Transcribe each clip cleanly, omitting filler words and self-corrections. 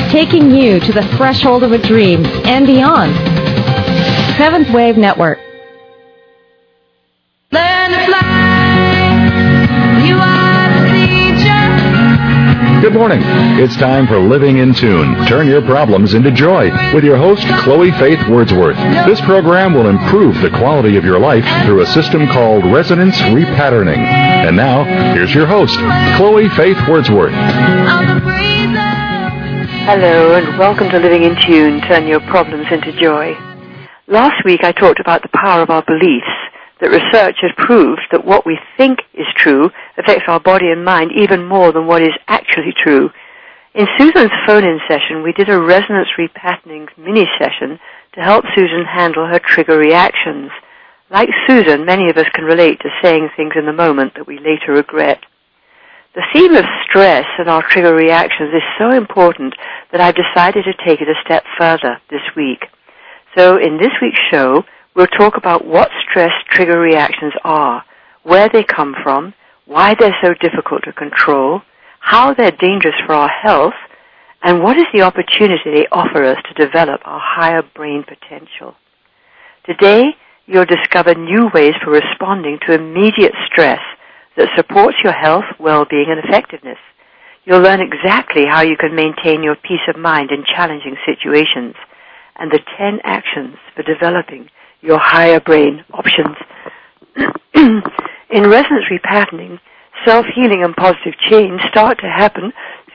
taking you to the threshold of a dream and beyond. Seventh Wave Network. Learn to fly. You are the teacher. Good morning. It's time for Living in Tune. Turn your problems into joy with your host, Chloe Faith Wordsworth. This program will improve the quality of your life through a system called resonance repatterning. And now, here's your host, Chloe Faith Wordsworth. Hello, and welcome to Living in Tune. Turn your problems into joy. Last week, I talked about the power of our beliefs. That research has proved that what we think is true affects our body and mind even more than what is actually true. In Susan's phone-in session, we did a resonance repatterning mini-session to help Susan handle her trigger reactions. Like Susan, many of us can relate to saying things in the moment that we later regret. The theme of stress and our trigger reactions is so important that I've decided to take it a step further this week. So in this week's show, we'll talk about what stress trigger reactions are, where they come from, why they're so difficult to control, how they're dangerous for our health, and what is the opportunity they offer us to develop our higher brain potential. Today, you'll discover new ways for responding to immediate stress that supports your health, well-being, and effectiveness. You'll learn exactly how you can maintain your peace of mind in challenging situations, and the 10 actions for developing your higher brain options. In resonance repatterning, self-healing and positive change start to happen,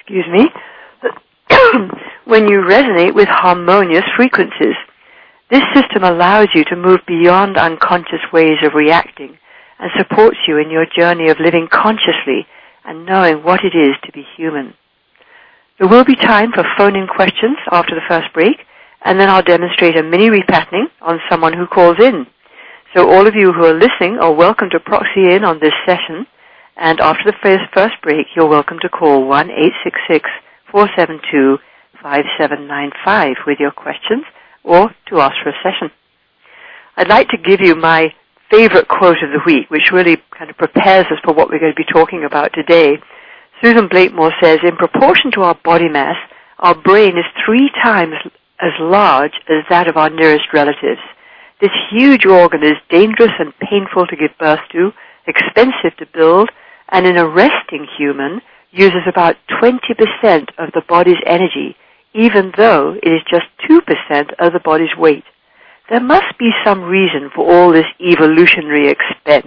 when you resonate with harmonious frequencies. This system allows you to move beyond unconscious ways of reacting and supports you in your journey of living consciously and knowing what it is to be human. There will be time for phone-in questions after the first break, and then I'll demonstrate a mini repatterning on someone who calls in. So all of you who are listening are welcome to proxy in on this session, and after the first break, you're welcome to call 1-866-472-5795 with your questions or to ask for a session. I'd like to give you my favorite quote of the week, which really kind of prepares us for what we're going to be talking about today. Susan Blakemore says, in proportion to our body mass, our brain is 3 times as large as that of our nearest relatives. This huge organ is dangerous and painful to give birth to, expensive to build, and in a resting human uses about 20% of the body's energy, even though it is just 2% of the body's weight. There must be some reason for all this evolutionary expense.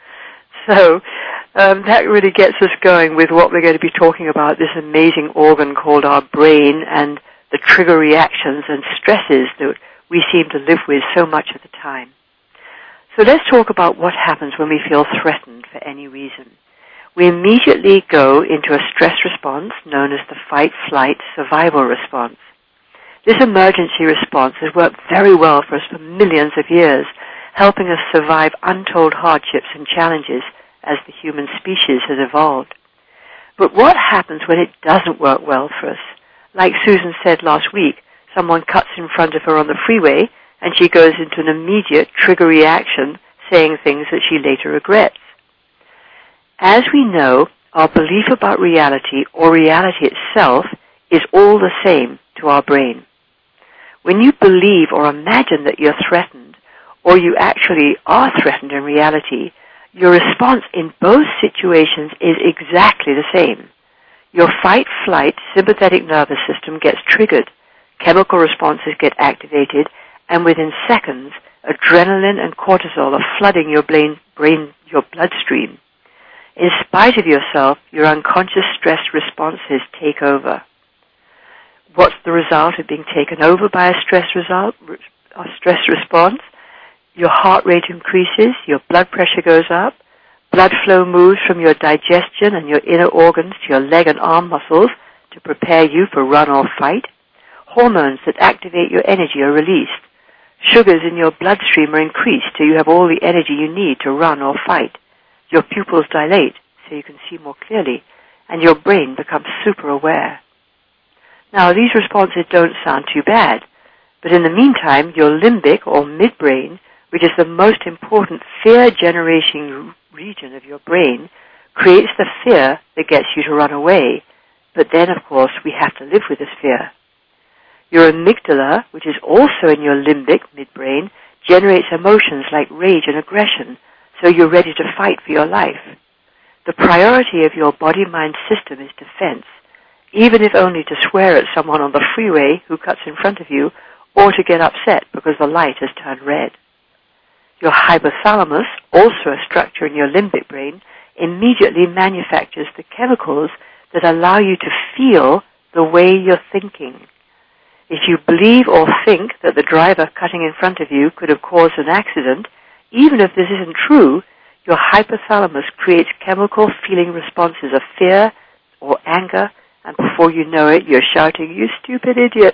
So that really gets us going with what we're going to be talking about, this amazing organ called our brain and the trigger reactions and stresses that we seem to live with so much of the time. So let's talk about what happens when we feel threatened for any reason. We immediately go into a stress response known as the fight-flight survival response. This emergency response has worked very well for us for millions of years, helping us survive untold hardships and challenges as the human species has evolved. But what happens when it doesn't work well for us? Like Susan said last week, someone cuts in front of her on the freeway and she goes into an immediate trigger reaction, saying things that she later regrets. As we know, our belief about reality or reality itself is all the same to our brain. When you believe or imagine that you're threatened, or you actually are threatened in reality, your response in both situations is exactly the same. Your fight-flight sympathetic nervous system gets triggered, chemical responses get activated, and within seconds, adrenaline and cortisol are flooding your your bloodstream. In spite of yourself, your unconscious stress responses take over. What's the result of being taken over by a stress response? Your heart rate increases, your blood pressure goes up, blood flow moves from your digestion and your inner organs to your leg and arm muscles to prepare you for run or fight. Hormones that activate your energy are released. Sugars in your bloodstream are increased till you have all the energy you need to run or fight. Your pupils dilate so you can see more clearly, and your brain becomes super aware. Now, these responses don't sound too bad, but in the meantime, your limbic or midbrain, which is the most important fear-generating region of your brain, creates the fear that gets you to run away. But then, of course, we have to live with this fear. Your amygdala, which is also in your limbic, midbrain, generates emotions like rage and aggression, so you're ready to fight for your life. The priority of your body-mind system is defense, even if only to swear at someone on the freeway who cuts in front of you, or to get upset because the light has turned red. Your hypothalamus, also a structure in your limbic brain, immediately manufactures the chemicals that allow you to feel the way you're thinking. If you believe or think that the driver cutting in front of you could have caused an accident, even if this isn't true, your hypothalamus creates chemical feeling responses of fear or anger, and before you know it, you're shouting, "You stupid idiot!"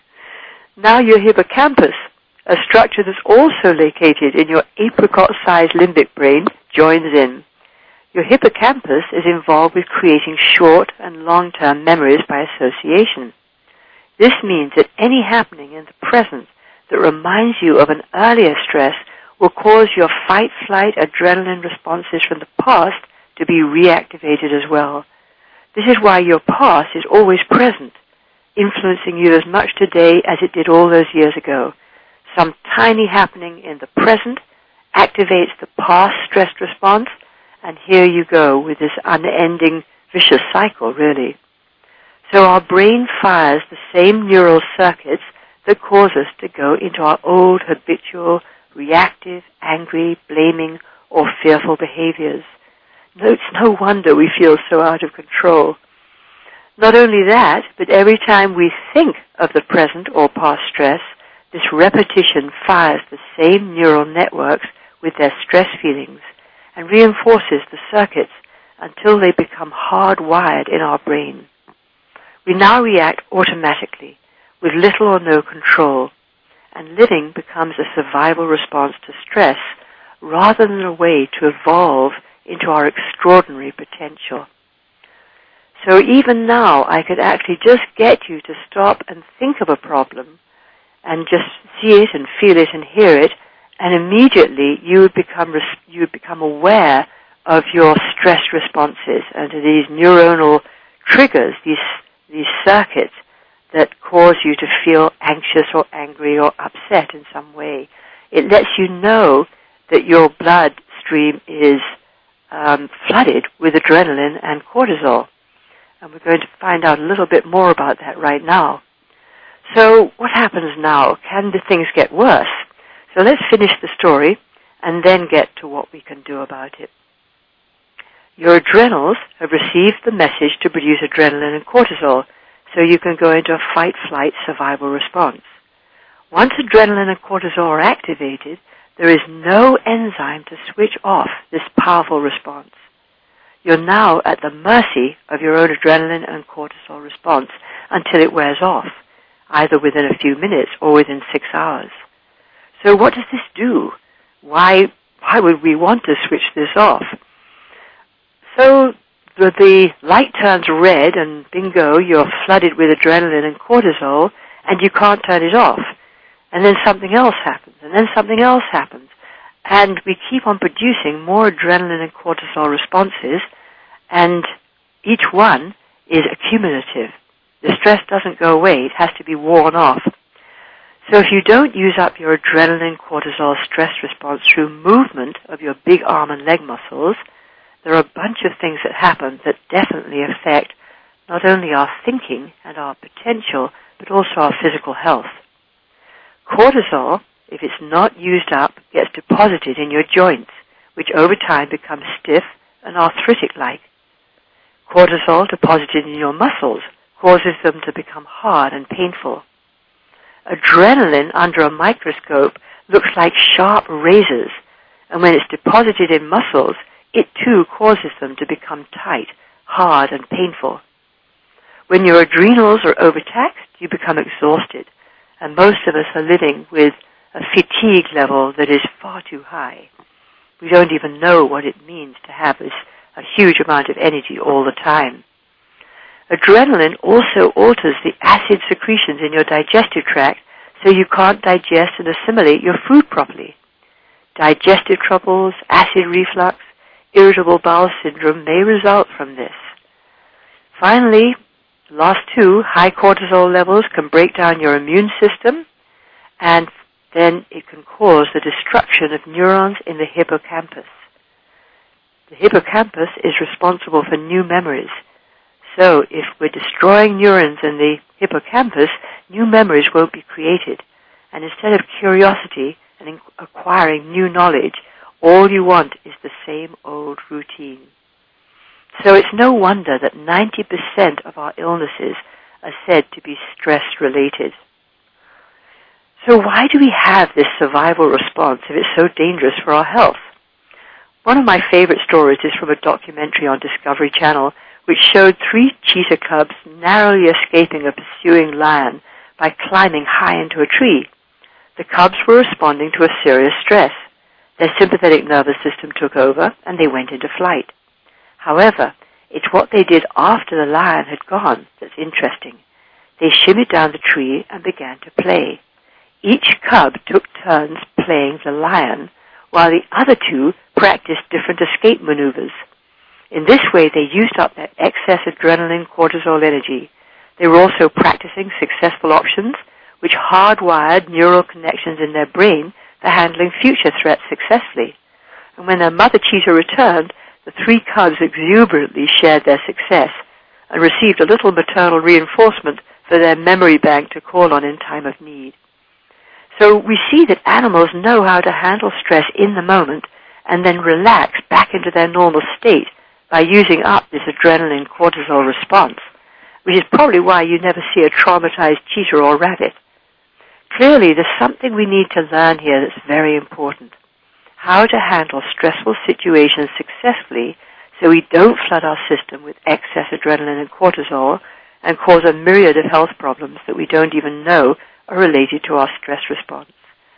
Now your hippocampus, a structure that's also located in your apricot-sized limbic brain, joins in. Your hippocampus is involved with creating short and long-term memories by association. This means that any happening in the present that reminds you of an earlier stress will cause your fight, flight, adrenaline responses from the past to be reactivated as well. This is why your past is always present, influencing you as much today as it did all those years ago. Some tiny happening in the present activates the past stress response, and here you go with this unending vicious cycle, really. So our brain fires the same neural circuits that cause us to go into our old habitual, reactive, angry, blaming, or fearful behaviors. It's no wonder we feel so out of control. Not only that, but every time we think of the present or past stress, this repetition fires the same neural networks with their stress feelings and reinforces the circuits until they become hardwired in our brain. We now react automatically with little or no control, and living becomes a survival response to stress rather than a way to evolve into our extraordinary potential. So even now, I could actually just get you to stop and think of a problem and just see it and feel it and hear it, and immediately you would become aware of your stress responses and to these neuronal triggers, these circuits that cause you to feel anxious or angry or upset in some way. It lets you know that your bloodstream is flooded with adrenaline and cortisol. And we're going to find out a little bit more about that right now. So what happens now? Can the things get worse? So let's finish the story and then get to what we can do about it. Your adrenals have received the message to produce adrenaline and cortisol, so you can go into a fight-flight survival response. Once adrenaline and cortisol are activated, there is no enzyme to switch off this powerful response. You're now at the mercy of your own adrenaline and cortisol response until it wears off, either within a few minutes or within 6 hours. So what does this do? Why would we want to switch this off? So the light turns red and bingo, you're flooded with adrenaline and cortisol and you can't turn it off. And then something else happens, and then something else happens. And we keep on producing more adrenaline and cortisol responses, and each one is accumulative. The stress doesn't go away, it has to be worn off. So if you don't use up your adrenaline cortisol stress response through movement of your big arm and leg muscles, there are a bunch of things that happen that definitely affect not only our thinking and our potential, but also our physical health. Cortisol, if it's not used up, gets deposited in your joints, which over time become stiff and arthritic-like. Cortisol deposited in your muscles causes them to become hard and painful. Adrenaline under a microscope looks like sharp razors, and when it's deposited in muscles, it too causes them to become tight, hard, and painful. When your adrenals are overtaxed, you become exhausted, and most of us are living with a fatigue level that is far too high. We don't even know what it means to have a huge amount of energy all the time. Adrenaline also alters the acid secretions in your digestive tract so you can't digest and assimilate your food properly. Digestive troubles, acid reflux, irritable bowel syndrome may result from this. Finally, The last two, high cortisol levels, can break down your immune system, and then it can cause the destruction of neurons in the hippocampus. The hippocampus is responsible for new memories. So if we're destroying neurons in the hippocampus, new memories won't be created. And instead of curiosity and acquiring new knowledge, all you want is the same old routine. So it's no wonder that 90% of our illnesses are said to be stress-related. So why do we have this survival response if it's so dangerous for our health? One of my favorite stories is from a documentary on Discovery Channel which showed 3 cheetah cubs narrowly escaping a pursuing lion by climbing high into a tree. The cubs were responding to a serious stress. Their sympathetic nervous system took over and they went into flight. However, it's what they did after the lion had gone that's interesting. They shimmied down the tree and began to play. Each cub took turns playing the lion, while the other 2 practiced different escape maneuvers. In this way, they used up their excess adrenaline cortisol energy. They were also practicing successful options, which hardwired neural connections in their brain for handling future threats successfully. And when their mother cheetah returned, the 3 cubs exuberantly shared their success and received a little maternal reinforcement for their memory bank to call on in time of need. So we see that animals know how to handle stress in the moment and then relax back into their normal state by using up this adrenaline cortisol response, which is probably why you never see a traumatized cheetah or rabbit. Clearly, there's something we need to learn here that's very important. How to handle stressful situations successfully so we don't flood our system with excess adrenaline and cortisol and cause a myriad of health problems that we don't even know are related to our stress response.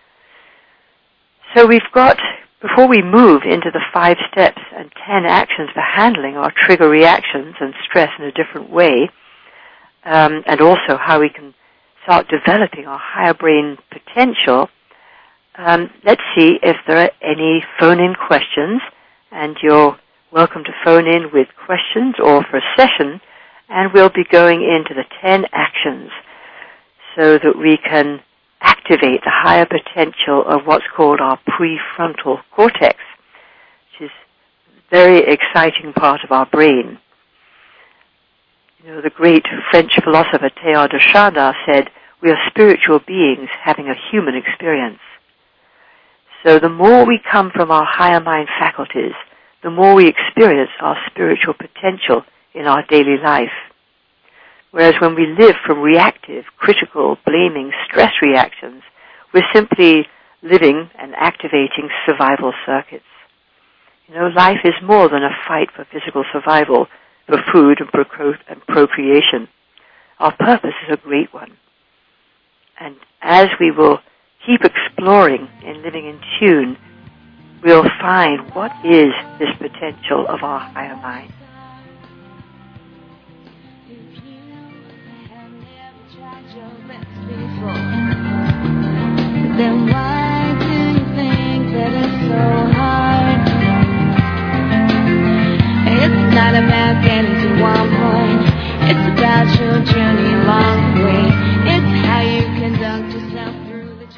So we've got, before we move into the 5 steps and 10 actions for handling our trigger reactions and stress in a different way, and also how we can start developing our higher brain potential, let's see if there are any phone-in questions, and you're welcome to phone in with questions or for a session, and we'll be going into the 10 actions so that we can activate the higher potential of what's called our prefrontal cortex, which is a very exciting part of our brain. You know, the great French philosopher Teilhard de Chardin said, "We are spiritual beings having a human experience." So the more we come from our higher mind faculties, the more we experience our spiritual potential in our daily life. Whereas when we live from reactive, critical, blaming, stress reactions, we're simply living and activating survival circuits. You know, life is more than a fight for physical survival, for food and procreation. Our purpose is a great one. And as we will keep exploring and living in tune, we'll find what is this potential of our higher mind. Then why do you think that it's so hard? It's not about getting to one point. It's about your journey along the way. It's how you conduct yourself through the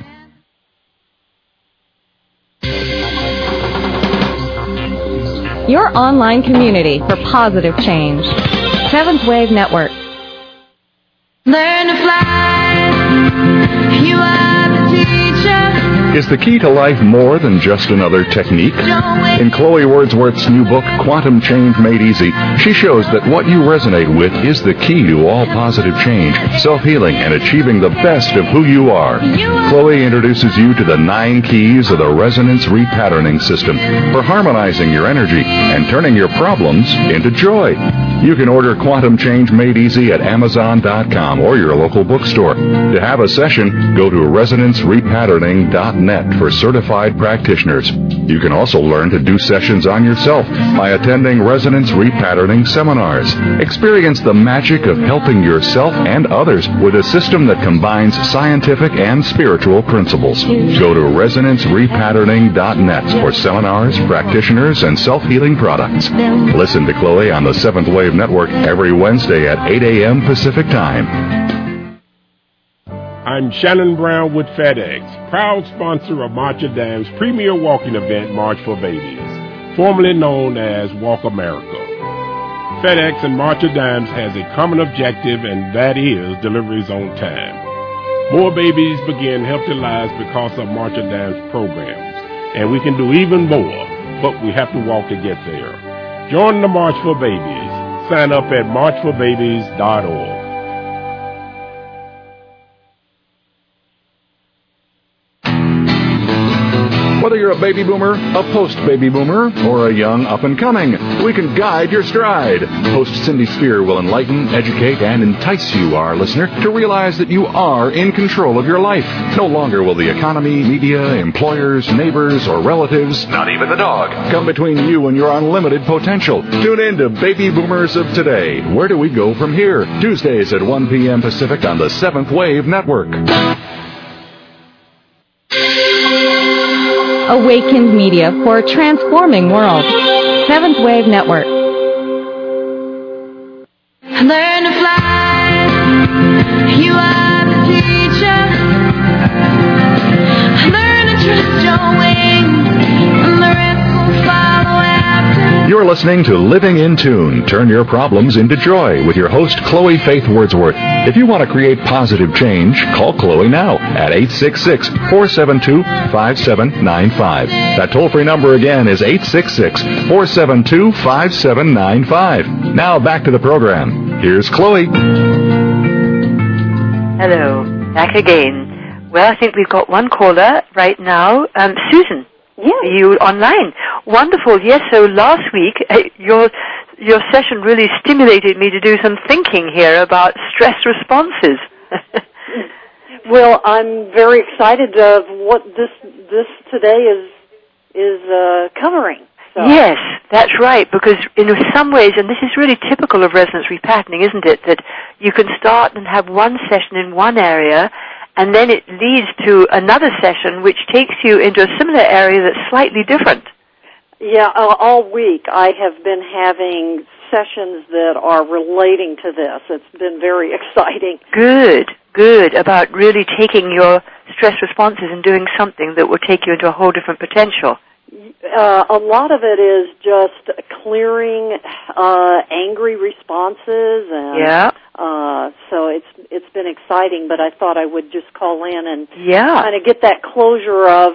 journey. Your online community for positive change. Seventh Wave Network. Learn to fly. You are the teacher. Is the key to life more than just another technique? In Chloe Wordsworth's new book, Quantum Change Made Easy, she shows that what you resonate with is the key to all positive change, self-healing, and achieving the best of who you are. Chloe introduces you to the 9 keys of the resonance repatterning system for harmonizing your energy and turning your problems into joy. You can order Quantum Change Made Easy at Amazon.com or your local bookstore. To have a session, go to resonancerepatterning.net. ResonanceRepatterning.net for certified practitioners. You can also learn to do sessions on yourself by attending Resonance Repatterning seminars. Experience the magic of helping yourself and others with a system that combines scientific and spiritual principles. Go to ResonanceRepatterning.net for seminars, practitioners, and self-healing products. Listen to Chloe on the Seventh Wave Network every Wednesday at 8 a.m. Pacific Time. I'm Shannon Brown with FedEx, proud sponsor of March of Dimes' premier walking event, March for Babies, formerly known as Walk America. FedEx and March of Dimes has a common objective, and that is deliveries on time. More babies begin healthy lives because of March of Dimes programs, and we can do even more, but we have to walk to get there. Join the March for Babies. Sign up at marchforbabies.org. Whether you're a baby boomer, a post-baby boomer, or a young up-and-coming, we can guide your stride. Host Cindy Spear will enlighten, educate, and entice you, our listener, to realize that you are in control of your life. No longer will the economy, media, employers, neighbors, or relatives, not even the dog, come between you and your unlimited potential. Tune in to Baby Boomers of Today. Where do we go from here? Tuesdays at 1 p.m. Pacific on the Seventh Wave Network. Awakened Media for a transforming world. Seventh Wave Network. Learn to fly. You are the teacher. Learn to trust your wings, and the rest will follow after. You're listening to Living in Tune. Turn your problems into joy with your host, Chloe Faith Wordsworth. If you want to create positive change, call Chloe now at 866-472-5795. That toll-free number again is 866-472-5795. Now back to the program. Here's Chloe. Hello, back again. Well, I think we've got one caller right now. Susan. Yes. Are you online? Wonderful. Yes, so last week, your session really stimulated me to do some thinking here about stress responses. Well, I'm very excited of what this today is covering. So. Yes, that's right, because in some ways, and this is really typical of resonance repatterning, isn't it, that you can start and have one session in one area, and then it leads to another session which takes you into a similar area that's slightly different. Yeah, all week I have been having sessions that are relating to this. It's been very exciting. Good, about really taking your stress responses and doing something that will take you into a whole different potential. A lot of it is just clearing angry responses, and so it's been exciting. But I thought I would just call in and kind of get that closure of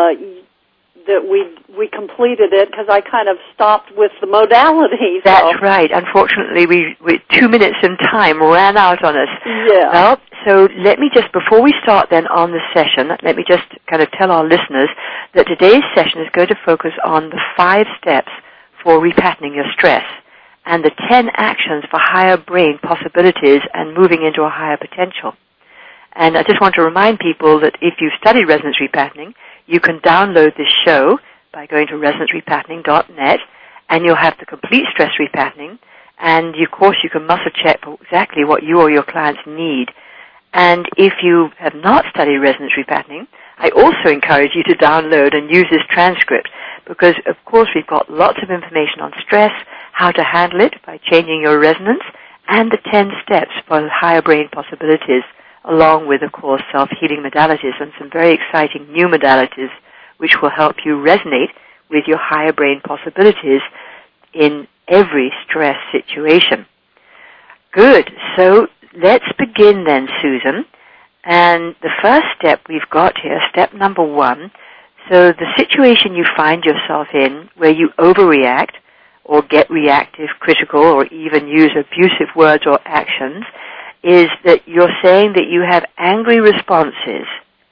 that we completed it, because I kind of stopped with the modalities. That's right. Unfortunately, we 2 minutes in time ran out on us. Yeah. Well, so let me just, before we start then on the session, let me just kind of tell our listeners that today's session is going to focus on the 5 steps for repatterning your stress and the 10 actions for higher brain possibilities and moving into a higher potential. And I just want to remind people that if you study resonance repatterning, you can download this show by going to ResonanceRepatterning.net, and you'll have the complete stress repatterning. And, of course, you can muscle check for exactly what you or your clients need. And if you have not studied resonance repatterning, I also encourage you to download and use this transcript, because, of course, we've got lots of information on stress, how to handle it by changing your resonance, and the 10 steps for higher brain possibilities, along with, of course, self-healing modalities and some very exciting new modalities which will help you resonate with your higher brain possibilities in every stress situation. Good. So let's begin then, Susan. And the first step we've got here, step number 1, so the situation you find yourself in where you overreact or get reactive, critical, or even use abusive words or actions, is that you're saying that you have angry responses.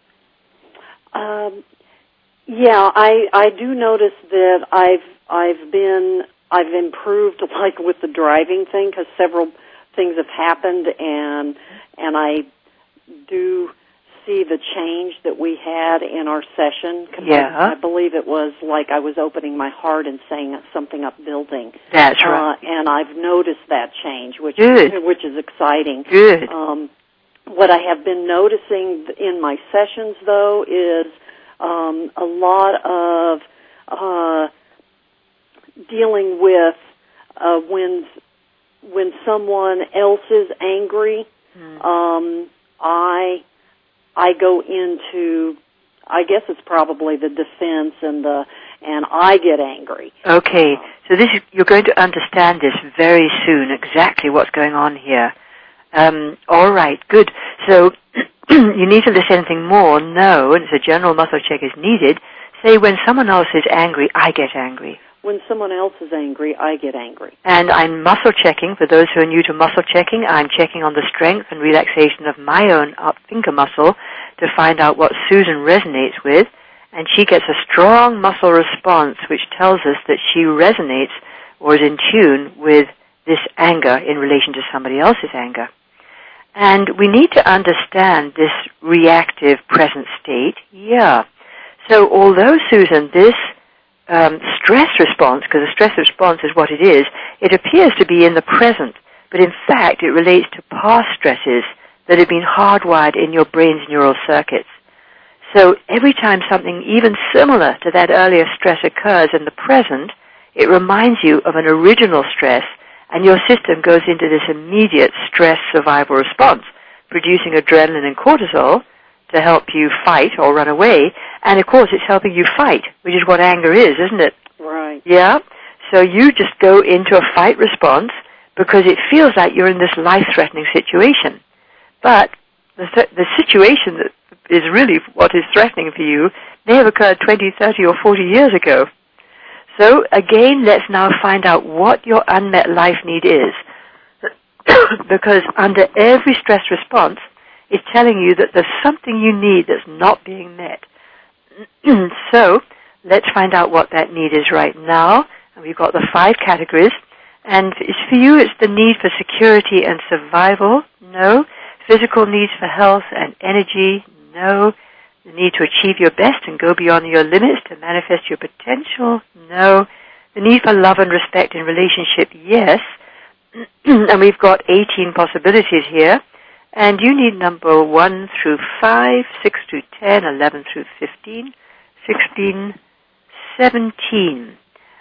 Yeah, I do notice that I've improved, like with the driving thing, because several things have happened, and I do see the change that we had in our session? Yeah. I believe it was like I was opening my heart and saying something upbuilding. That's right. And I've noticed that change, which Good. which is exciting. Good. What I have been noticing in my sessions, though, is a lot of dealing with when someone else is angry. I go into, I guess it's probably the defense and I get angry. Okay, so you're going to understand this very soon, exactly what's going on here. All right, good. So you need to list anything more? No, and it's a general muscle check is needed. Say, when someone else is angry, I get angry. When someone else is angry, I get angry. And I'm muscle checking. For those who are new to muscle checking, I'm checking on the strength and relaxation of my own up finger muscle to find out what Susan resonates with. And she gets a strong muscle response, which tells us that she resonates or is in tune with this anger in relation to somebody else's anger. And we need to understand this reactive present state. Yeah. So although, Susan, this stress response, because a stress response is what it is, it appears to be in the present, but in fact it relates to past stresses that have been hardwired in your brain's neural circuits. So every time something even similar to that earlier stress occurs in the present, it reminds you of an original stress, and your system goes into this immediate stress survival response, producing adrenaline and cortisol to help you fight or run away. And, of course, it's helping you fight, which is what anger is, isn't it? Right. Yeah? So you just go into a fight response because it feels like you're in this life-threatening situation. But the situation that is really what is threatening for you may have occurred 20, 30, or 40 years ago. So, again, let's now find out what your unmet life need is. Because under every stress response, it's telling you that there's something you need that's not being met. So, let's find out what that need is right now. And we've got the 5 categories. And for you, it's the need for security and survival. No. Physical needs for health and energy. No. The need to achieve your best and go beyond your limits to manifest your potential. No. The need for love and respect in relationship. Yes. And we've got 18 possibilities here. And you need number 1 through 5, 6 through 10, 11 through 15, 16, 17.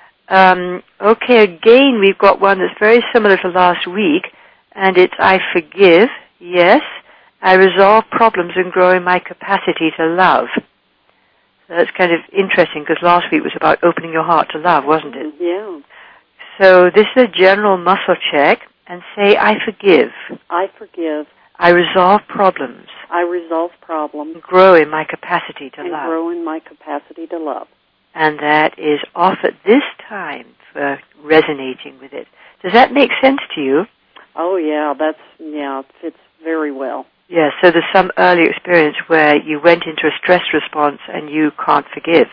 Okay, again, we've got one that's very similar to last week, and it's I forgive, yes. I resolve problems and grow in my capacity to love. So that's kind of interesting, because last week was about opening your heart to love, wasn't it? Yeah. So this is a general muscle check, and say, I forgive. I forgive. I resolve problems. I resolve problems. And grow in my capacity to love. And grow in my capacity to love. And that is off at this time for resonating with it. Does that make sense to you? Oh, yeah, it fits very well. Yeah, so there's some early experience where you went into a stress response and you can't forgive.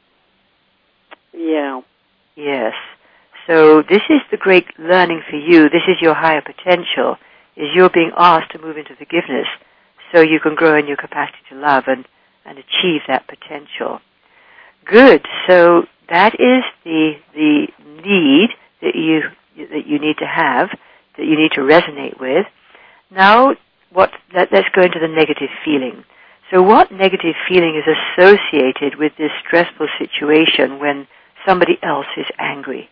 Yeah. Yes. So this is the great learning for you. This is your higher potential, is you're being asked to move into forgiveness so you can grow in your capacity to love and achieve that potential. Good. So that is the need that you need to have, that you need to resonate with. Now, let's go into the negative feeling. So what negative feeling is associated with this stressful situation when somebody else is angry?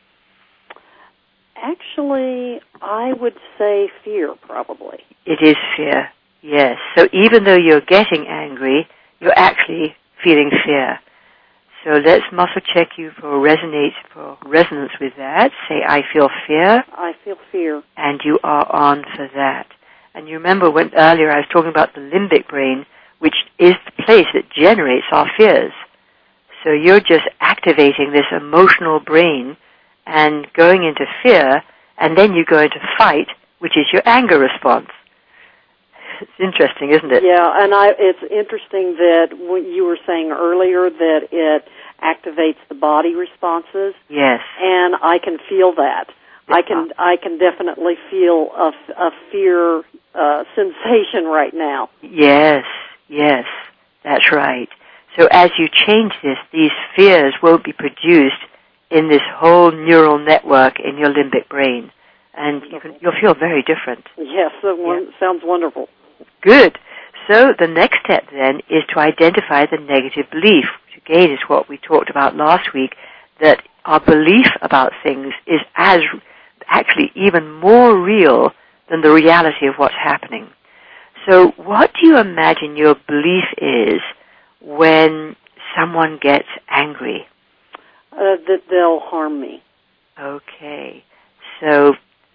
Actually, I would say fear, probably. It is fear, yes. So even though you're getting angry, you're actually feeling fear. So let's muscle check you for resonance with that. Say, I feel fear. I feel fear. And you are on for that. And you remember when earlier I was talking about the limbic brain, which is the place that generates our fears. So you're just activating this emotional brain and going into fear, and then you go into fight, which is your anger response. It's interesting, isn't it? Yeah, and it's interesting that what you were saying earlier, that it activates the body responses. Yes. And I can feel that. I can definitely feel a fear sensation right now. Yes, Yes, that's right. So as you change this, these fears won't be produced in this whole neural network in your limbic brain. And you'll feel very different. Yes, sounds wonderful. Good. So the next step then is to identify the negative belief, which again is what we talked about last week, that our belief about things is actually even more real than the reality of what's happening. So what do you imagine your belief is when someone gets angry? That they'll harm me. Okay. So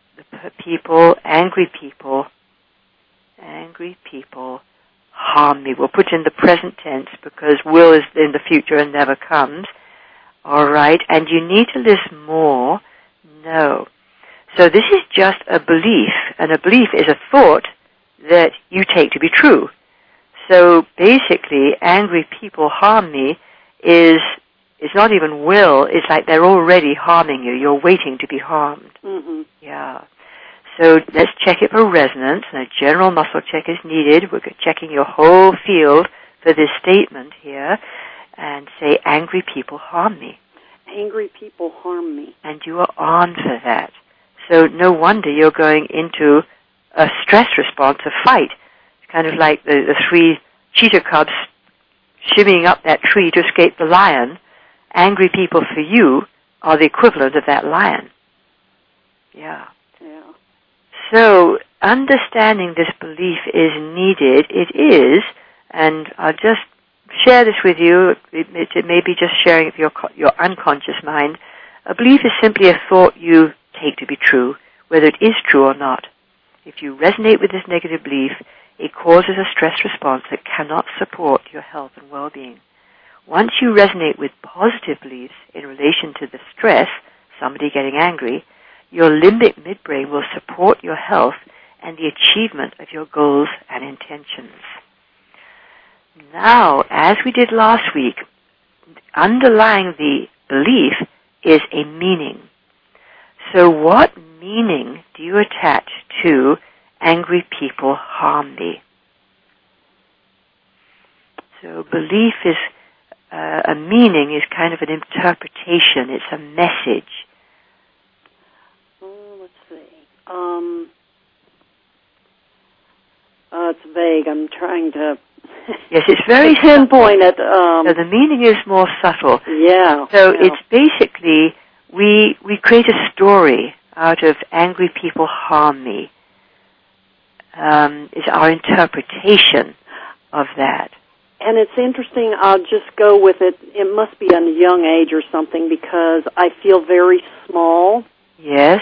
angry people harm me. We'll put in the present tense because will is in the future and never comes. All right. And you need to list more. No. So this is just a belief, and a belief is a thought that you take to be true. So basically, angry people harm me is not even will. It's like they're already harming you. You're waiting to be harmed. Mm-hmm. Yeah. So let's check it for resonance, and a general muscle check is needed. We're checking your whole field for this statement here, and say, angry people harm me. Angry people harm me. And you are on for that. So no wonder you're going into a stress response, a fight. It's kind of like the three cheetah cubs shimmying up that tree to escape the lion. Angry people for you are the equivalent of that lion. Yeah. So understanding this belief is needed. It is, and I'll just share this with you. It may be just sharing of your unconscious mind. A belief is simply a thought you take to be true, whether it is true or not. If you resonate with this negative belief, it causes a stress response that cannot support your health and well-being. Once you resonate with positive beliefs in relation to the stress, somebody getting angry, your limbic midbrain will support your health and the achievement of your goals and intentions. Now, as we did last week, underlying the belief is a meaning. So what meaning do you attach to angry people harm me? So belief is a meaning is kind of an interpretation. It's a message. Let's see. It's vague. I'm trying to. Yes, it's very pinpoint it. So the meaning is more subtle. Yeah. So it's basically we create a story out of angry people harm me. Is our interpretation of that. And it's interesting, I'll just go with it. It must be a young age or something because I feel very small. Yes.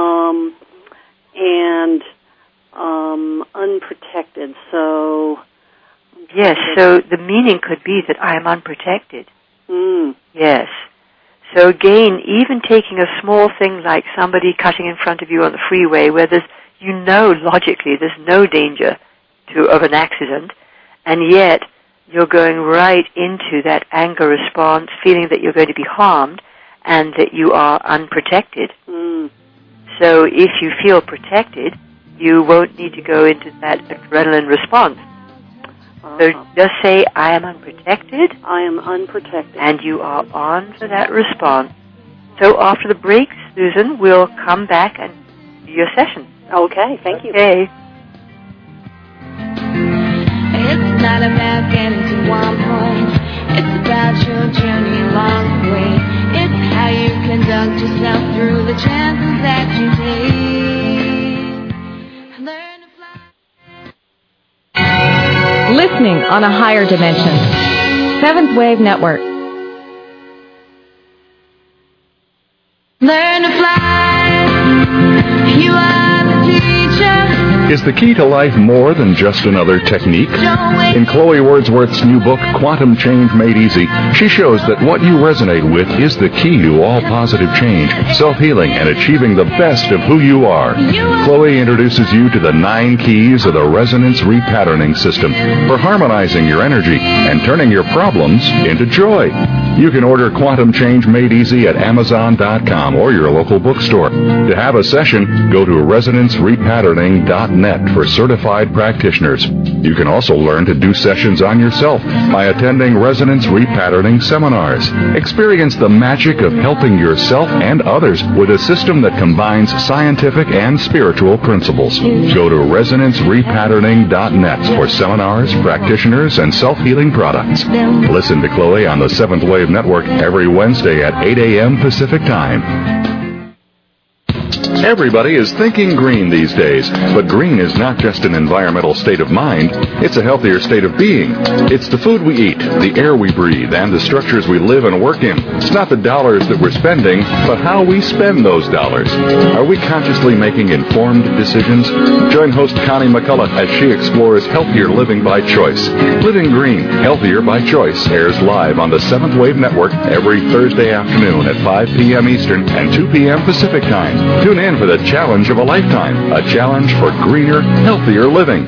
And unprotected. So. Yes, so the meaning could be that I am unprotected. Mm. Yes. So again, even taking a small thing like somebody cutting in front of you on the freeway where logically there's no danger of an accident, and yet you're going right into that anger response, feeling that you're going to be harmed and that you are unprotected. Mm. So if you feel protected, you won't need to go into that adrenaline response. So just say, I am unprotected. I am unprotected. And you are on for that response. So after the break, Susan, we'll come back and do your session. Okay, thank you. Okay. It's not about getting to one point. It's about your journey along the way. It's how you conduct yourself through the chances that you take. Learn to fly. Listening on a higher dimension. Seventh Wave Network. Learn to fly. You are the teacher. Is the key to life more than just another technique? In Chloe Wordsworth's new book, Quantum Change Made Easy, she shows that what you resonate with is the key to all positive change, self-healing, and achieving the best of who you are. Chloe introduces you to the 9 keys of the Resonance Repatterning System for harmonizing your energy and turning your problems into joy. You can order Quantum Change Made Easy at Amazon.com or your local bookstore. To have a session, go to ResonanceRepatterning.net. resonance.net for certified practitioners. You can also learn to do sessions on yourself by attending resonance repatterning seminars. Experience the magic of helping yourself and others with a system that combines scientific and spiritual principles. Go to resonancerepatterning.net for seminars, practitioners, and self-healing products. Listen to Chloe on the Seventh Wave Network every Wednesday at 8 a.m. Pacific Time. Everybody is thinking green these days, but green is not just an environmental state of mind, it's a healthier state of being. It's the food we eat, the air we breathe, and the structures we live and work in. It's not the dollars that we're spending, but how we spend those dollars. Are we consciously making informed decisions? Join host Connie McCullough as she explores healthier living by choice. Living Green, Healthier by Choice airs live on the Seventh Wave Network every Thursday afternoon at 5 p.m. Eastern and 2 p.m. Pacific Time. Tune in for the challenge of a lifetime, a challenge for greener, healthier living.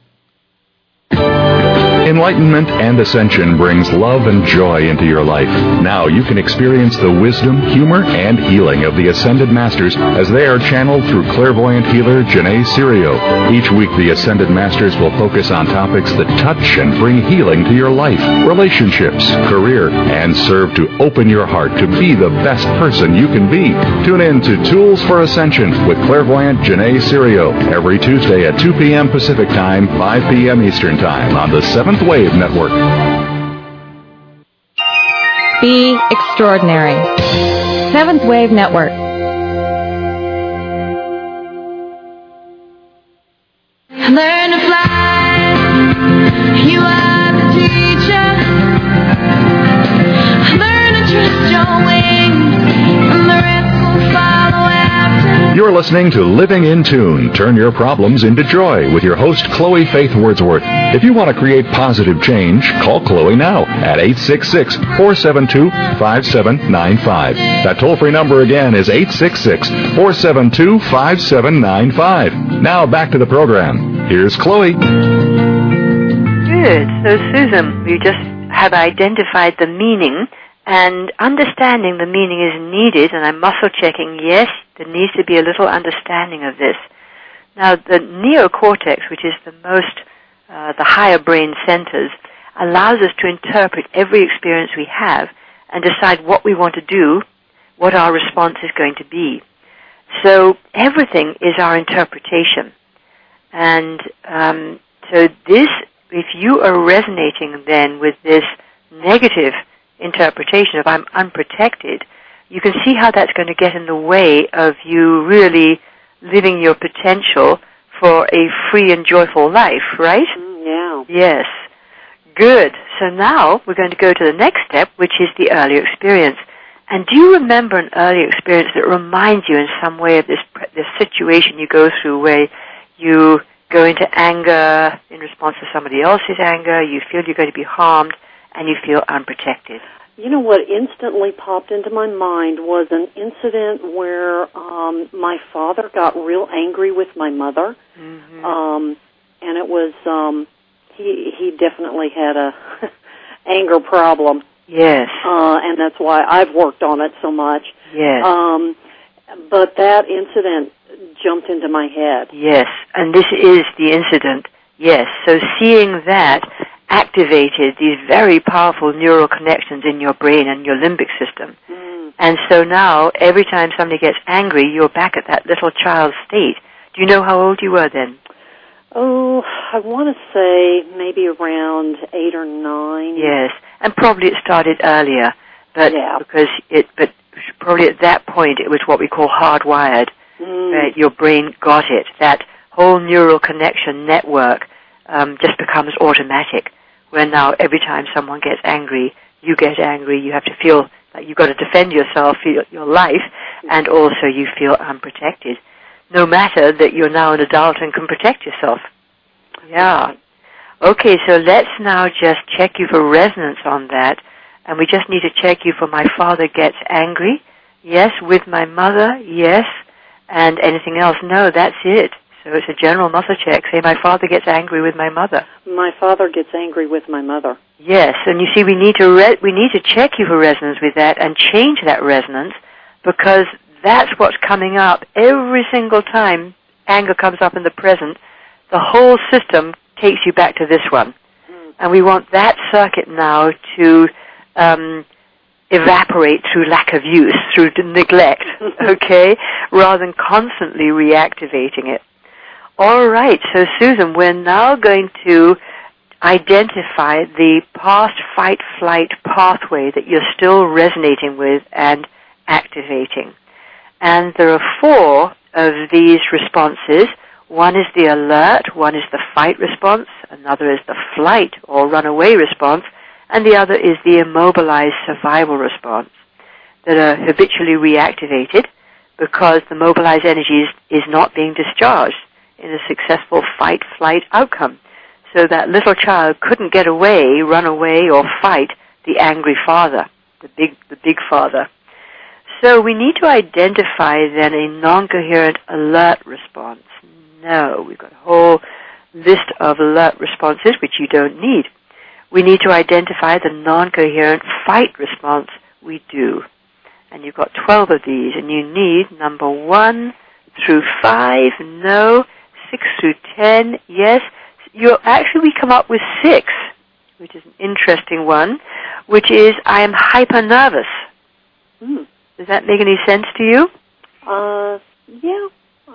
Enlightenment and ascension brings love and joy into your life. Now you can experience the wisdom, humor, and healing of the Ascended Masters as they are channeled through clairvoyant healer Janae Serio. Each week, the Ascended Masters will focus on topics that touch and bring healing to your life, relationships, career, and serve to open your heart to be the best person you can be. Tune in to Tools for Ascension with clairvoyant Janae Serio every Tuesday at 2 p.m. Pacific Time, 5 p.m. Eastern Time on the Seventh Wave Network. Be extraordinary. Seventh Wave Network. Learn to fly. You are the teacher. Learn to trust your wings, and the rest will follow after. You're listening to Living in Tune. Turn your problems into joy with your host, Chloe Faith Wordsworth. If you want to create positive change, call Chloe now at 866-472-5795. That toll-free number again is 866-472-5795. Now back to the program. Here's Chloe. Good. So, Susan, we just have identified the meaning, and understanding the meaning is needed, and I'm muscle checking, yes, there needs to be a little understanding of this. Now, the neocortex, which is the higher brain centers, allows us to interpret every experience we have and decide what we want to do, what our response is going to be. So everything is our interpretation. And so this, if you are resonating then with this negative interpretation of I'm unprotected, you can see how that's going to get in the way of you really living your potential for a free and joyful life, right? Yeah. Yes. Good. So now we're going to go to the next step, which is the earlier experience. And do you remember an earlier experience that reminds you in some way of this situation you go through where you go into anger in response to somebody else's anger, you feel you're going to be harmed, and you feel unprotected? You know what instantly popped into my mind was an incident where my father got real angry with my mother, and it was he definitely had a anger problem. Yes, and that's why I've worked on it so much. Yes, but that incident jumped into my head. Yes, and this is the incident. Yes, so seeing that activated these very powerful neural connections in your brain and your limbic system. And so now, every time somebody gets angry, you're back at that little child state. Do you know how old you were then? Oh, I want to say maybe around 8 or 9. Yes, and probably it started earlier, but yeah. But probably at that point it was what we call hardwired. Right? Your brain got it. That whole neural connection network just becomes automatic. Where now every time someone gets angry, you get angry. You have to feel like you've got to defend yourself, your life, and also you feel unprotected. No matter that you're now an adult and can protect yourself. Yeah. Okay, so let's now just check you for resonance on that. And we just need to check you for my father gets angry. Yes, with my mother. Yes. And anything else? No, that's it. So it's a general muscle check. Say, my father gets angry with my mother. My father gets angry with my mother. Yes, and you see, we need to check you for resonance with that and change that resonance, because that's what's coming up every single time anger comes up in the present. the whole system takes you back to this one. And we want that circuit now to evaporate through lack of use, through neglect, okay, rather than constantly reactivating it. All right, so Susan, we're now going to identify the past fight-flight pathway that you're still resonating with and activating. And there are 4 of these responses. One is the alert, one is the fight response, another is the flight or runaway response, and the other is the immobilized survival response that are habitually reactivated because the mobilized energy is not being discharged in a successful fight-flight outcome. So that little child couldn't get away, run away, or fight the angry father, the big father. So we need to identify then a non-coherent alert response. No, we've got a whole list of alert responses which you don't need. We need to identify the non-coherent fight response. We do. And you've got 12 of these, and you need number 1 through 5, no, 6 through 10, yes. We come up with 6, which is an interesting one, which is I am hyper-nervous. Does that make any sense to you? Yeah,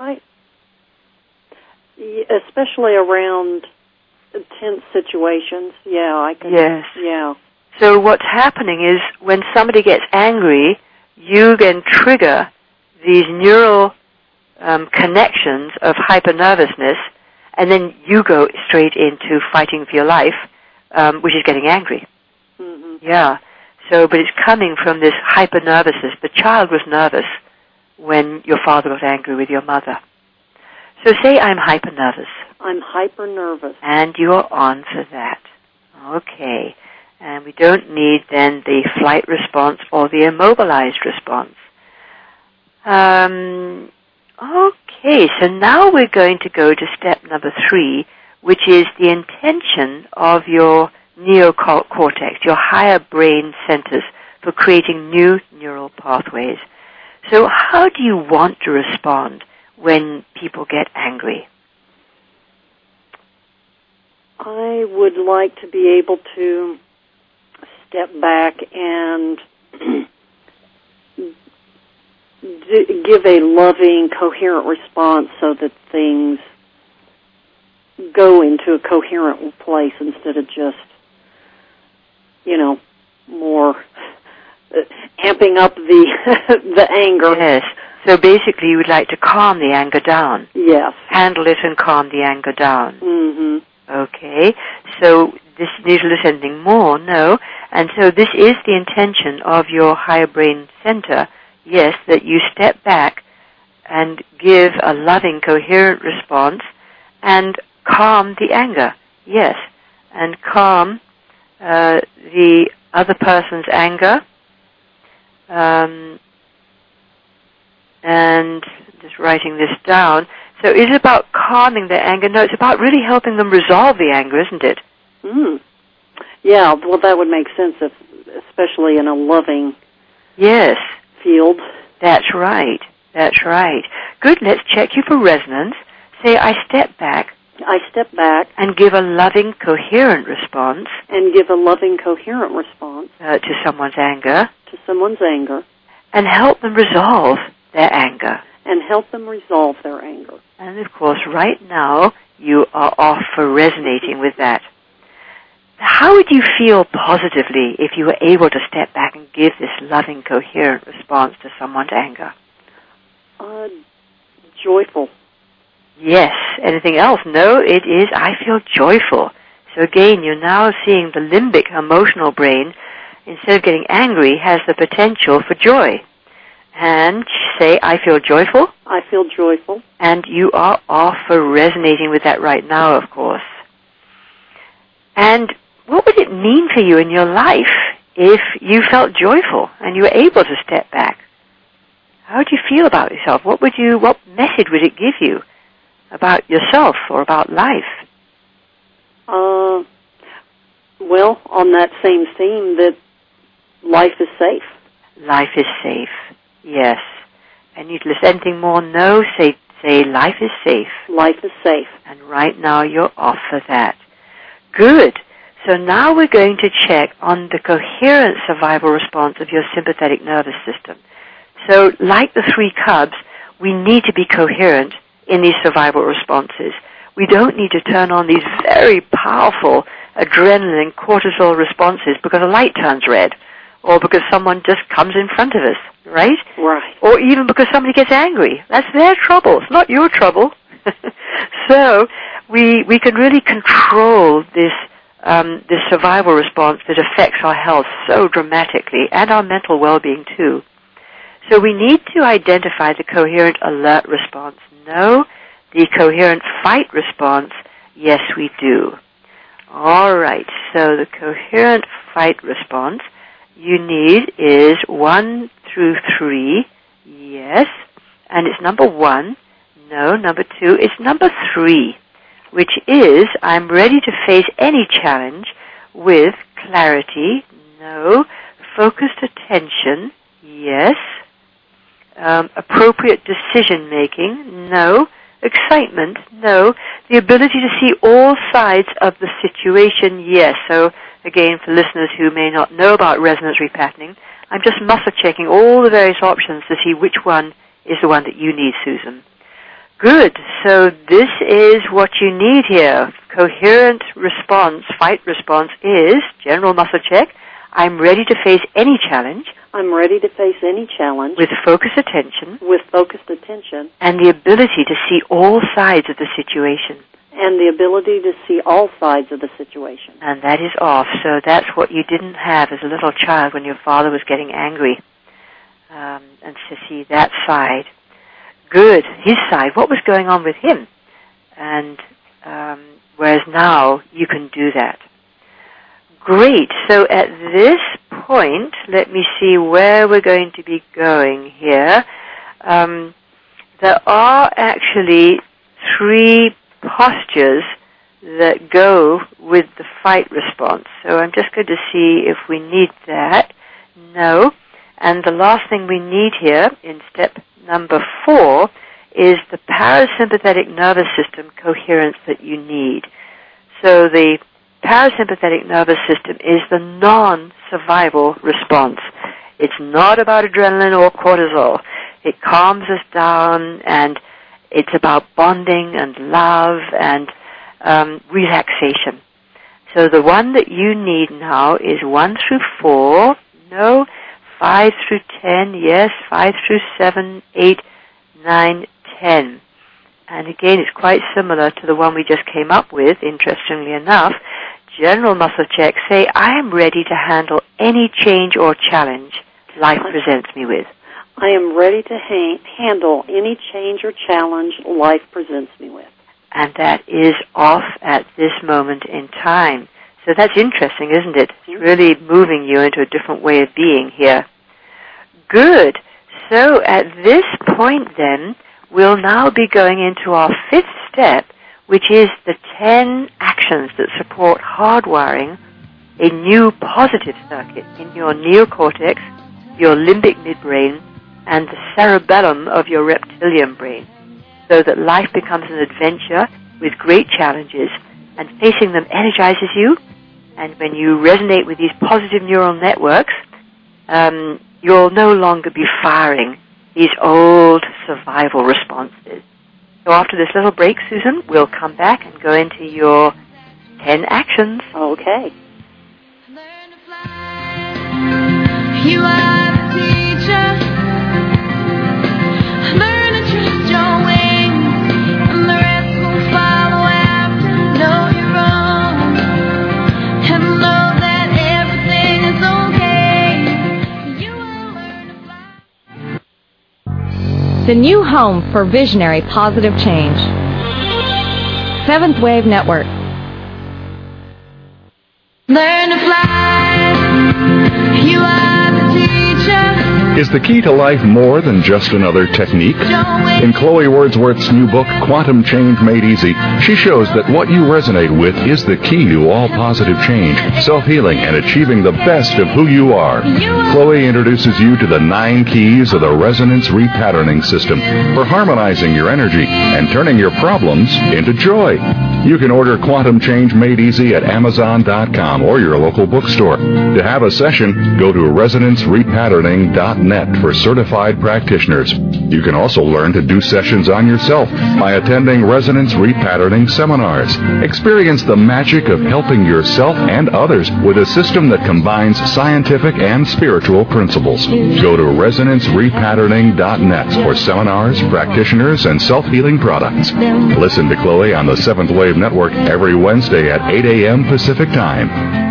especially around tense situations. Yeah, I can. Yes. Yeah. So what's happening is when somebody gets angry, you then trigger these neural connections of hyper-nervousness, and then you go straight into fighting for your life, which is getting angry. Mm-hmm. Yeah. So, but it's coming from this hyper-nervousness. The child was nervous when your father was angry with your mother. So say I'm hyper-nervous. I'm hyper-nervous. And you're on for that. Okay. And we don't need then the flight response or the immobilized response. Okay, so now we're going to go to step number 3, which is the intention of your neocortex, your higher brain centers, for creating new neural pathways. So how do you want to respond when people get angry? I would like to be able to step back and give a loving, coherent response so that things go into a coherent place instead of just, more amping up the anger. Yes. So basically you would like to calm the anger down. Yes. Handle it and calm the anger down. Mm-hmm. Okay. So this needs to listen anything more? No. And so this is the intention of your higher brain center, yes, that you step back and give a loving, coherent response and calm the anger, yes, and calm the other person's anger, and just writing this down. So is it about calming their anger? No, it's about really helping them resolve the anger, isn't it? Mm. Yeah, well, that would make sense, especially in a loving field. That's right. That's right. Good, let's check you for resonance. Say, I step back. I step back. And give a loving, coherent response. And give a loving, coherent response. To someone's anger. To someone's anger. And help them resolve their anger. And help them resolve their anger. And, of course, right now, you are off for resonating with that. How would you feel positively if you were able to step back and give this loving, coherent response to someone's anger? Joyful. Yes. Anything else? No, it is, I feel joyful. So again, you're now seeing the limbic emotional brain, instead of getting angry, has the potential for joy. And say, I feel joyful. I feel joyful. And you are off for resonating with that right now, of course. And what would it mean for you in your life if you felt joyful and you were able to step back? How would you feel about yourself? What message would it give you about yourself or about life? Well, on that same theme, that life is safe. Life is safe, yes. And you'd list anything more? No? Say Say, life is safe. Life is safe. And right now you're off for that. Good. So now we're going to check on the coherent survival response of your sympathetic nervous system. So like the 3 cubs, we need to be coherent in these survival responses. We don't need to turn on these very powerful adrenaline, cortisol responses because a light turns red or because someone just comes in front of us, right? Right. Or even because somebody gets angry. That's their trouble. It's not your trouble. So we can really control this survival response that affects our health so dramatically and our mental well-being too. So we need to identify the coherent alert response. No. The coherent fight response, yes, we do. All right. So the coherent fight response you need is 1 through 3. Yes. And it's number 1. No. Number 2. It's number 3, which is I'm ready to face any challenge with clarity. No. Focused attention. Yes. Appropriate decision making. No. Excitement. No. The ability to see all sides of the situation. Yes. So again, for listeners who may not know about resonance repatterning, I'm just muscle checking all the various options to see which one is the one that you need, Susan. Good. So this is what you need here. Coherent response, fight response is general muscle check. I'm ready to face any challenge. I'm ready to face any challenge. With focused attention. With focused attention. And the ability to see all sides of the situation. And the ability to see all sides of the situation. And that is off. So that's what you didn't have as a little child when your father was getting angry. And to see that side. Good. His side. What was going on with him? And whereas now you can do that. Great. So at this point, let me see where we're going to be going here. There are actually 3 postures that go with the fight response. So I'm just going to see if we need that. No. And the last thing we need here in step number 4 is the parasympathetic nervous system coherence that you need. So the parasympathetic nervous system is the non-survival response. It's not about adrenaline or cortisol. It calms us down, and it's about bonding and love and relaxation. So the one that you need now is 1 through 4. No. 5 through 10. Yes. 5 through 7, 8, 9, 10. And again, it's quite similar to the one we just came up with, interestingly enough. General muscle check. Say, I am ready to handle any change or challenge life presents me with. I am ready to handle any change or challenge life presents me with. And that is off at this moment in time. So that's interesting, isn't it? It's really moving you into a different way of being here. Good. So at this point then, we'll now be going into our 5th step, which is the 10 actions that support hardwiring a new positive circuit in your neocortex, your limbic midbrain, and the cerebellum of your reptilian brain, so that life becomes an adventure with great challenges, and facing them energizes you. And when you resonate with these positive neural networks, you'll no longer be firing these old survival responses. So after this little break, Susan, we'll come back and go into your 10 actions. Okay. Learn to fly. You are the teacher. Learn to trust your wings, and the rest will follow after. Know you're wrong, and know that everything is okay. You will learn to fly. The new home for visionary positive change. Seventh Wave Network. Learn to fly. You are the teacher. Is the key to life more than just another technique? In Chloe Wordsworth's new book, Quantum Change Made Easy, she shows that what you resonate with is the key to all positive change, self-healing, and achieving the best of who you are. Chloe introduces you to the 9 keys of the Resonance Repatterning System for harmonizing your energy and turning your problems into joy. You can order Quantum Change Made Easy at Amazon.com or your local bookstore. To have a session, go to ResonanceRepatterning.net for certified practitioners. You can also learn to do sessions on yourself by attending Resonance Repatterning seminars. Experience the magic of helping yourself and others with a system that combines scientific and spiritual principles. Go to ResonanceRepatterning.net for seminars, practitioners, and self-healing products. Listen to Chloe on the Seventh Wave Network every Wednesday at 8 a.m. Pacific Time.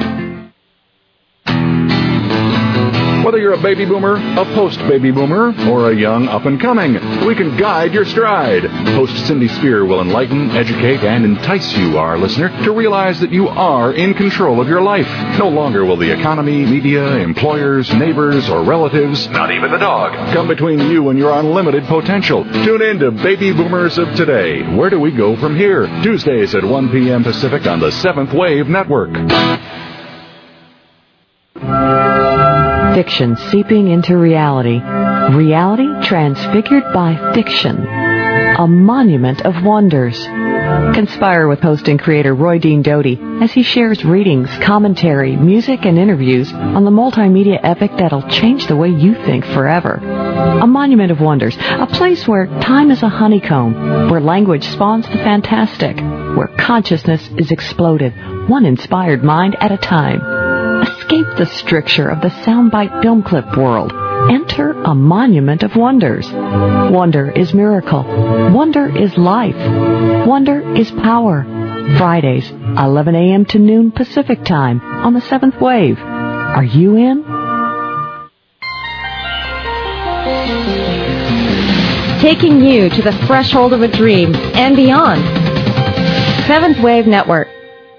Whether you're a baby boomer, a post-baby boomer, or a young up-and-coming, we can guide your stride. Host Cindy Spear will enlighten, educate, and entice you, our listener, to realize that you are in control of your life. No longer will the economy, media, employers, neighbors, or relatives, not even the dog, come between you and your unlimited potential. Tune in to Baby Boomers of Today. Where do we go from here? Tuesdays at 1 p.m. Pacific on the Seventh Wave Network. Fiction seeping into reality. Reality transfigured by fiction. A monument of wonders. Conspire with host and creator Roy Dean Doty as he shares readings, commentary, music, and interviews on the multimedia epic that'll change the way you think forever. A monument of wonders. A place where time is a honeycomb, where language spawns the fantastic, where consciousness is exploded, one inspired mind at a time. Escape the stricture of the soundbite film clip world. Enter a monument of wonders. Wonder is miracle. Wonder is life. Wonder is power. Fridays, 11 a.m. to noon Pacific Time on the Seventh Wave. Are you in? Taking you to the threshold of a dream and beyond. Seventh Wave Network.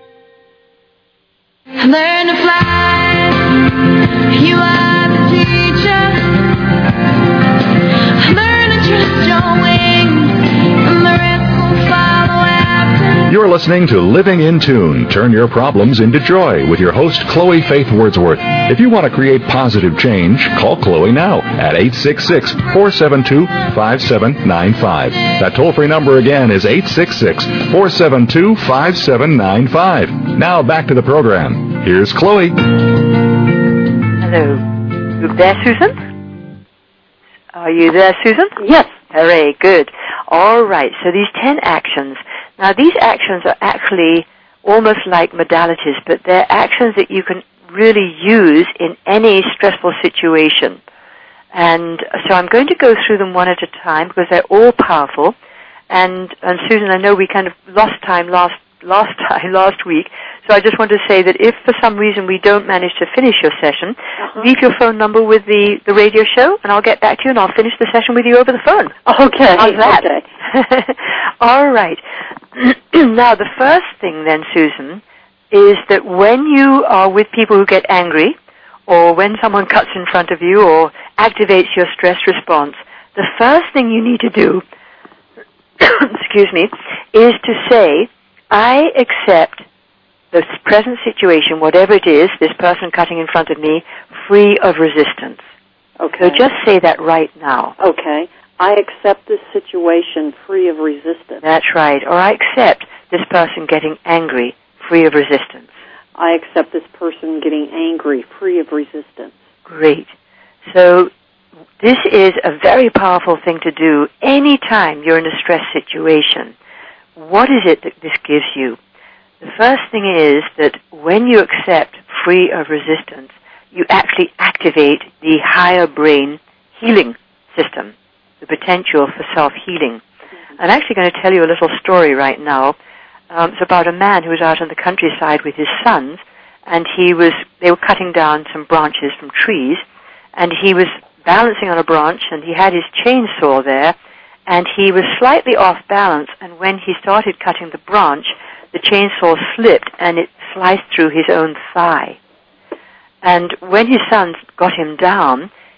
Learn to fly. You are the teacher. Learn to trust your wings. And the rest will follow after. You're listening to Living in Tune. Turn your problems into joy with your host, Chloe Faith Wordsworth. If you want to create positive change, call Chloe now at 866-472-5795. That toll-free number again is 866-472-5795. Now back to the program. Here's Chloe. Hello. You there, Susan? Are you there, Susan? Yes. Hooray, good. All right, so these 10 actions. Now, these actions are actually almost like modalities, but they're actions that you can really use in any stressful situation. And so I'm going to go through them one at a time because they're all powerful. And Susan, I know we kind of lost time last week, so I just want to say that if for some reason we don't manage to finish your session, leave your phone number with the radio show, and I'll get back to you, and I'll finish the session with you over the phone. Okay. How's that? Okay. All right. Now, the first thing then, Susan, is that when you are with people who get angry, or when someone cuts in front of you or activates your stress response, the first thing you need to do, excuse me, is to say, I accept the present situation, whatever it is, this person cutting in front of me, free of resistance. Okay. So just say that right now. Okay. I accept this situation free of resistance. That's right. Or I accept this person getting angry, free of resistance. I accept this person getting angry, free of resistance. Great. So this is a very powerful thing to do anytime you're in a stress situation. What is it that this gives you? The first thing is that when you accept free of resistance, you actually activate the higher brain healing system, the potential for self-healing. I'm actually going to tell you a little story right now. It's about a man who was out in the countryside with his sons, and they were cutting down some branches from trees, and he was balancing on a branch, and he had his chainsaw there, and he was slightly off balance, and when he started cutting the branch, the chainsaw slipped, and it sliced through his own thigh. And when his sons got him down,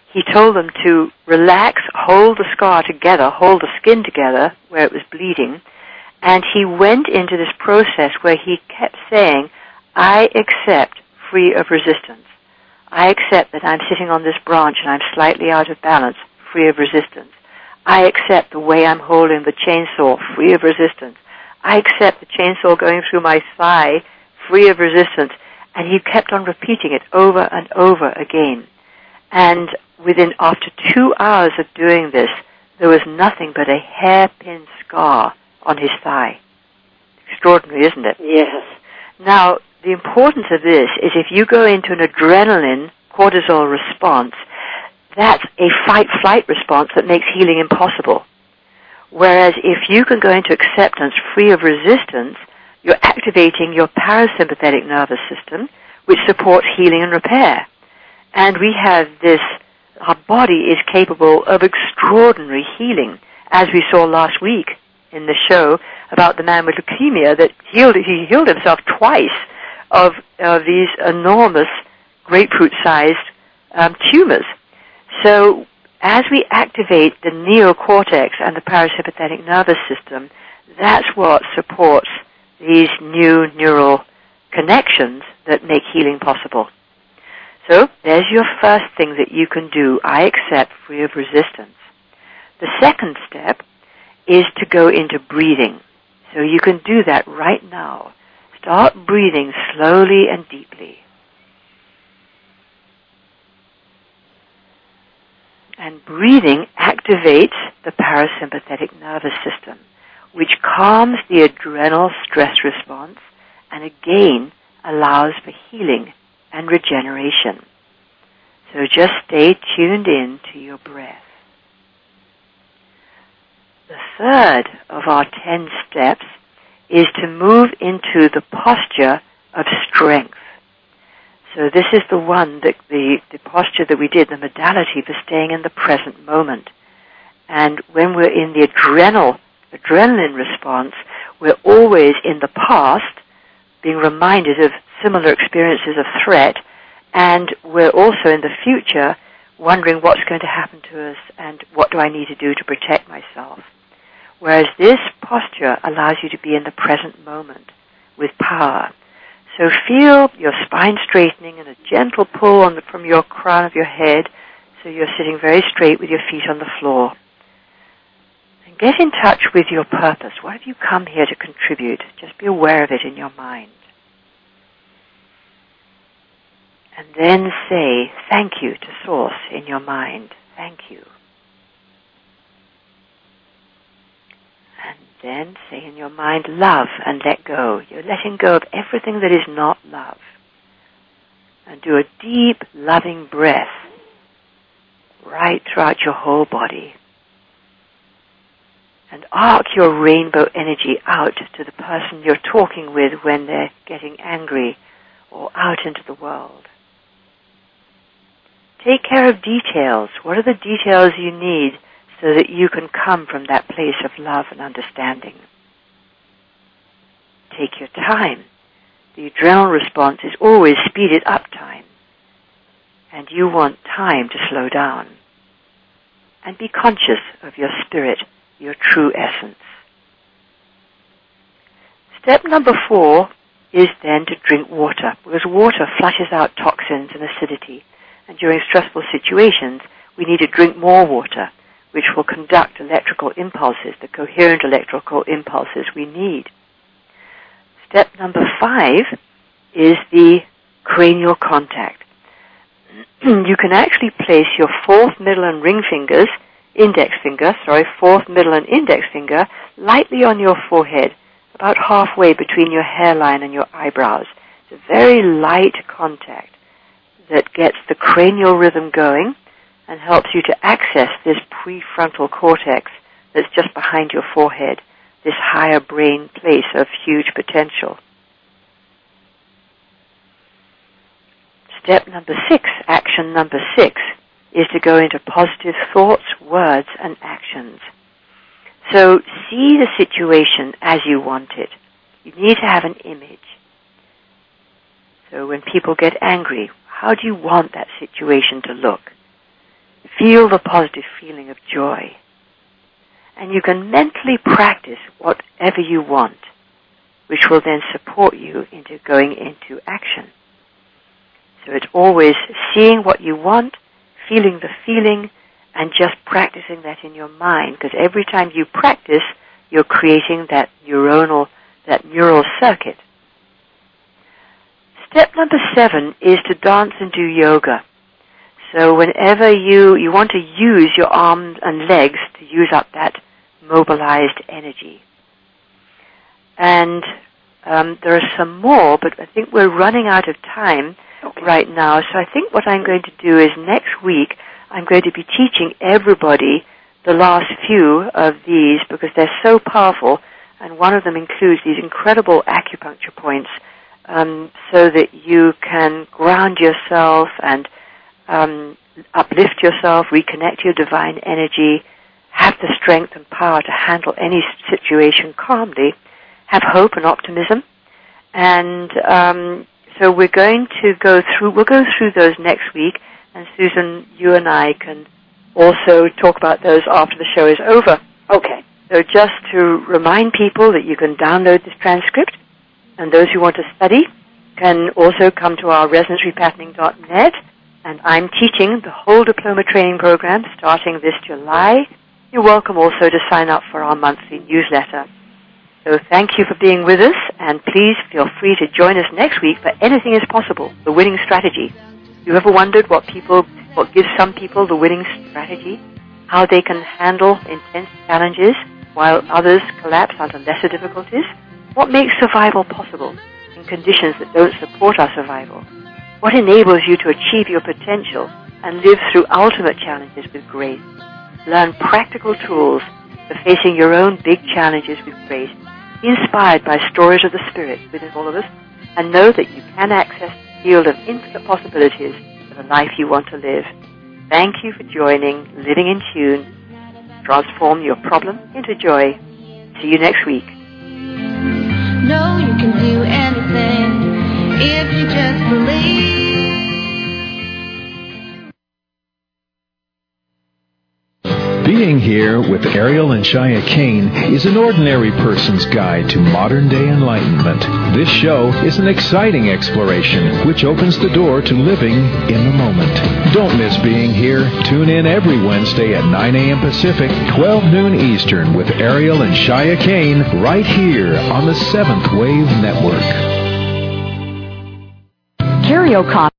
he told them to relax, hold the scar together, hold the skin together where it was bleeding, and he went into this process where he kept saying, I accept free of resistance. I accept that I'm sitting on this branch and I'm slightly out of balance, free of resistance. I accept the way I'm holding the chainsaw, free of resistance. I accept the chainsaw going through my thigh, free of resistance. And he kept on repeating it over and over again. And after 2 hours of doing this, there was nothing but a hairpin scar on his thigh. Extraordinary, isn't it? Yes. Now, the importance of this is if you go into an adrenaline cortisol response, that's a fight-flight response that makes healing impossible. Whereas if you can go into acceptance free of resistance, you're activating your parasympathetic nervous system, which supports healing and repair. And we have this, our body is capable of extraordinary healing, as we saw last week in the show about the man with leukemia that he healed himself twice of these enormous grapefruit-sized tumors. So as we activate the neocortex and the parasympathetic nervous system, that's what supports these new neural connections that make healing possible. So there's your first thing that you can do. I accept free of resistance. The second step is to go into breathing. So you can do that right now. Start breathing slowly and deeply. And breathing activates the parasympathetic nervous system, which calms the adrenal stress response and again allows for healing and regeneration. So just stay tuned in to your breath. The third of our 10 steps is to move into the posture of strength. So this is the one, that the posture that we did, the modality for staying in the present moment. And when we're in the adrenaline response, we're always in the past, being reminded of similar experiences of threat, and we're also in the future wondering what's going to happen to us and what do I need to do to protect myself. Whereas this posture allows you to be in the present moment with power. So feel your spine straightening and a gentle pull from your crown of your head so you're sitting very straight with your feet on the floor. And get in touch with your purpose. What have you come here to contribute? Just be aware of it in your mind. And then say thank you to Source in your mind. Thank you. And then say in your mind, love, and let go. You're letting go of everything that is not love. And do a deep, loving breath right throughout your whole body. And arc your rainbow energy out to the person you're talking with when they're getting angry or out into the world. Take care of details. What are the details you need so that you can come from that place of love and understanding? Take your time. The adrenal response is always speeded up time. And you want time to slow down. And be conscious of your spirit, your true essence. Step number 4 is then to drink water, because water flushes out toxins and acidity. And during stressful situations, we need to drink more water, which will conduct electrical impulses, the coherent electrical impulses we need. Step number 5 is the cranial contact. You can actually place your fourth, middle, and fourth, middle, and index finger lightly on your forehead, about halfway between your hairline and your eyebrows. It's a very light contact that gets the cranial rhythm going and helps you to access this prefrontal cortex that's just behind your forehead, this higher brain place of huge potential. Step number 6, action number 6, is to go into positive thoughts, words, and actions. So see the situation as you want it. You need to have an image. So when people get angry, how do you want that situation to look? feel the positive feeling of joy. And you can mentally practice whatever you want, which will then support you into going into action. So it's always seeing what you want, feeling the feeling, and just practicing that in your mind, because every time you practice, you're creating that neural circuit. Step number 7 is to dance and do yoga. So whenever you want to use your arms and legs to use up that mobilized energy. And there are some more, but I think we're running out of time right now. So I think what I'm going to do is next week I'm going to be teaching everybody the last few of these because they're so powerful, and one of them includes these incredible acupuncture points so that you can ground yourself and uplift yourself, reconnect your divine energy, have the strength and power to handle any situation calmly, have hope and optimism. And so we'll go through those next week, and Susan, you and I can also talk about those after the show is over. Okay. So just to remind people that you can download this transcript, and those who want to study can also come to our resonancerepatterning.net, and I'm teaching the whole diploma training program starting this July. You're welcome also to sign up for our monthly newsletter. So thank you for being with us, and please feel free to join us next week for Anything is Possible, the winning strategy. You ever wondered what gives some people the winning strategy? How they can handle intense challenges while others collapse under lesser difficulties? What makes survival possible in conditions that don't support our survival? What enables you to achieve your potential and live through ultimate challenges with grace? Learn practical tools for facing your own big challenges with grace. Be inspired by stories of the Spirit within all of us, and know that you can access the field of infinite possibilities for the life you want to live. Thank you for joining Living in Tune. Transform your problem into joy. See you next week. No, you can do anything if you just believe. Being Here with Ariel and Shia Kane is an ordinary person's guide to modern-day enlightenment. This show is an exciting exploration which opens the door to living in the moment. Don't miss Being Here. Tune in every Wednesday at 9 a.m. Pacific, 12 noon Eastern with Ariel and Shia Kane right here on the Seventh Wave Network. Carrie O'Connor.